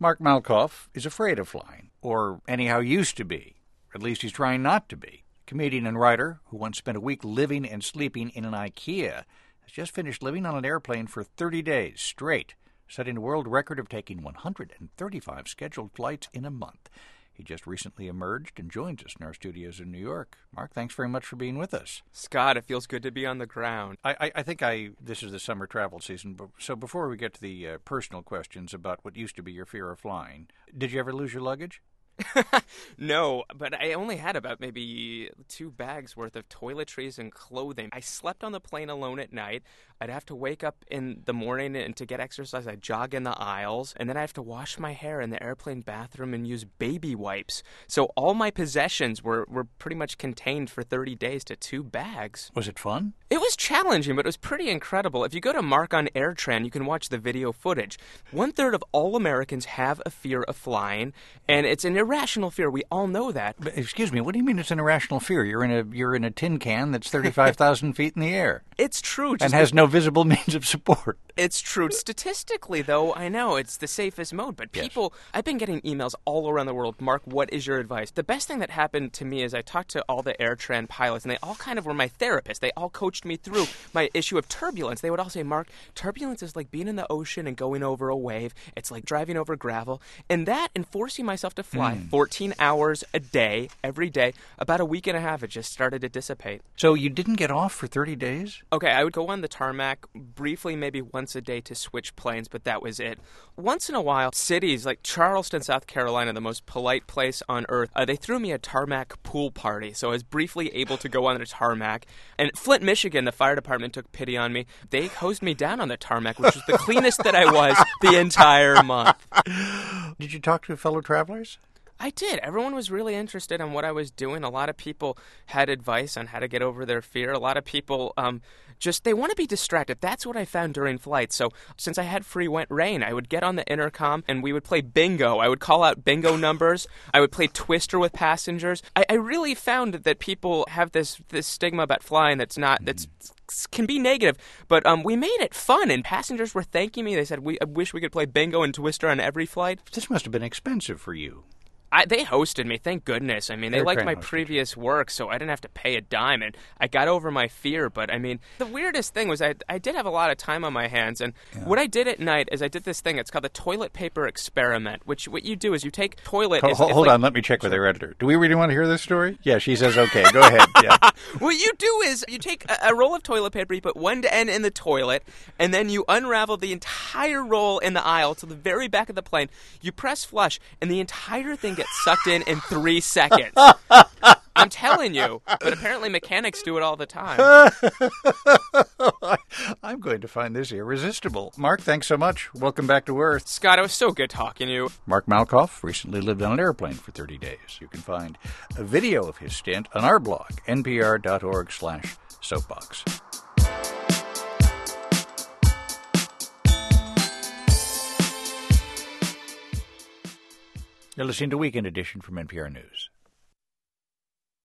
Mark Malkoff is afraid of flying, or anyhow used to be. At least he's trying not to be. Comedian and writer, who once spent a week living and sleeping in an IKEA, has just finished living on an airplane for 30 days straight, setting a world record of taking 135 scheduled flights in a month. He just recently emerged and joins us in our studios in New York. Mark, thanks very much for being with us. Scott, it feels good to be on the ground. I think this is the summer travel season, so before we get to the personal questions about what used to be your fear of flying, did you ever lose your luggage? No, but I only had about maybe 2 bags worth of toiletries and clothing. I slept on the plane alone at night. I'd have to wake up in the morning, and to get exercise, I'd jog in the aisles, and then I'd have to wash my hair in the airplane bathroom and use baby wipes. So all my possessions were pretty much contained for 30 days to 2 bags. Was it fun? It was challenging, but it was pretty incredible. If you go to Mark on AirTran, you can watch the video footage. 1/3 of all Americans have a fear of flying, and it's an irrational fear. We all know that. But, excuse me, what do you mean it's an irrational fear? You're in a tin can that's 35,000 feet in the air. It's true. And has no visible means of support. It's true. Statistically, though, I know it's the safest mode, but people, yes. I've been getting emails all around the world. Mark, what is your advice? The best thing that happened to me is I talked to all the AirTran pilots, and they all kind of were my therapists. They all coached me through my issue of turbulence. They would all say, Mark, turbulence is like being in the ocean and going over a wave. It's like driving over gravel. And that, and forcing myself to fly 14 hours a day, every day, about a week and a half, it just started to dissipate. So you didn't get off for 30 days? Okay, I would go on the tarmac briefly, maybe once a day, to switch planes, but that was it. Once in a while, cities like Charleston, South Carolina, the most polite place on earth, they threw me a tarmac pool party, so I was briefly able to go on the tarmac. And Flint, Michigan, the fire department took pity on me. They hosed me down on the tarmac, which was the cleanest that I was the entire month. Did you talk to fellow travelers? I did. Everyone was really interested in what I was doing. A lot of people had advice on how to get over their fear. A lot of people they want to be distracted. That's what I found during flights. So since I had free reign, I would get on the intercom and we would play bingo. I would call out bingo numbers. I would play Twister with passengers. I really found that people have this stigma about flying that's can be negative, but we made it fun, and passengers were thanking me. They said, I wish we could play bingo and Twister on every flight. This must have been expensive for you. They hosted me, thank goodness. I mean, they liked my previous work, so I didn't have to pay a dime, and I got over my fear. But, I mean, the weirdest thing was I did have a lot of time on my hands, and what I did at night is I did this thing. It's called the toilet paper experiment, which what you do is you take toilet... Hold on, let me check with our editor. Do we really want to hear this story? Yeah, she says okay. Go ahead. Yeah. What you do is you take a roll of toilet paper, you put one end in the toilet, and then you unravel the entire roll in the aisle to the very back of the plane. You press flush, and the entire thing gets sucked in 3 seconds. I'm telling you, but apparently mechanics do it all the time. I'm going to find this irresistible. Mark, thanks so much. Welcome back to Earth. Scott, it was so good talking to you. Mark Malkoff recently lived on an airplane for 30 days. You can find a video of his stint on our blog, npr.org/soapbox. You're listening to Weekend Edition from NPR News.